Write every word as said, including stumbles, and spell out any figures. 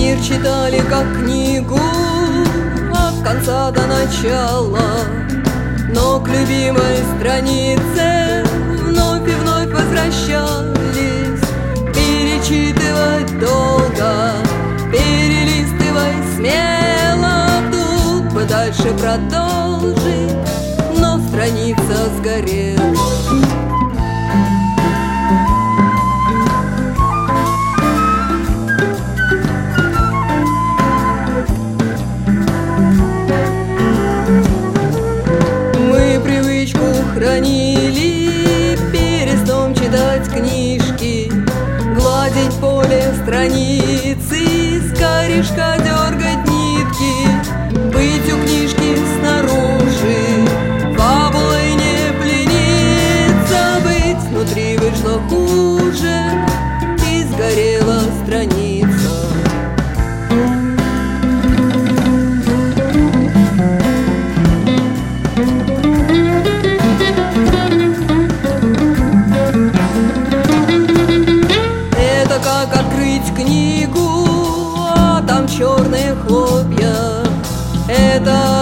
Мир читали как книгу от конца до начала, но к любимой странице вновь и вновь возвращались. Перечитывать долго, перелистывай смело, тут бы дальше продолжить, но страница сгорела. Хранили перед читать книжки, гладить поле страницы, с корешка дергать нитки, быть у книжки снаружи, фабулой не плениться, быть внутри вышло хуже, и сгорела страница. Как открыть книгу, а там черные хлопья. Это